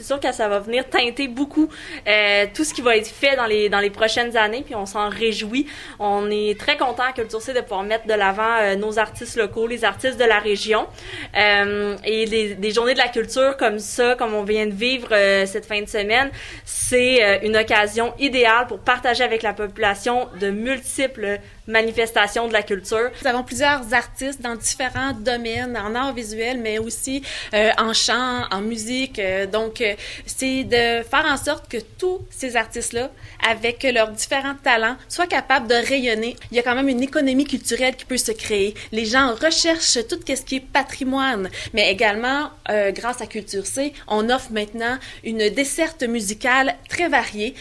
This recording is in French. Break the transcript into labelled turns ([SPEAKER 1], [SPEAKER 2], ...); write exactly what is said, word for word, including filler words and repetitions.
[SPEAKER 1] c'est sûr que ça va venir teinter beaucoup euh, tout ce qui va être fait dans les dans les prochaines années, puis on s'en réjouit. On est très content à Culture C de pouvoir mettre de l'avant euh, nos artistes locaux, les artistes de la région. Euh, et les, des journées de la culture comme ça, comme on vient de vivre euh, cette fin de semaine, c'est euh, une occasion idéale pour partager avec la population de multiples manifestations de la culture.
[SPEAKER 2] Nous avons plusieurs artistes dans différents domaines, en art visuel, mais aussi euh, en chant, en musique. Euh, donc, euh, c'est de faire en sorte que tous ces artistes-là, avec leurs différents talents, soient capables de rayonner. Il y a quand même une économie culturelle qui peut se créer. Les gens recherchent tout ce qui est patrimoine, mais également, euh, grâce à Culture C, on offre maintenant une desserte musicale très variée.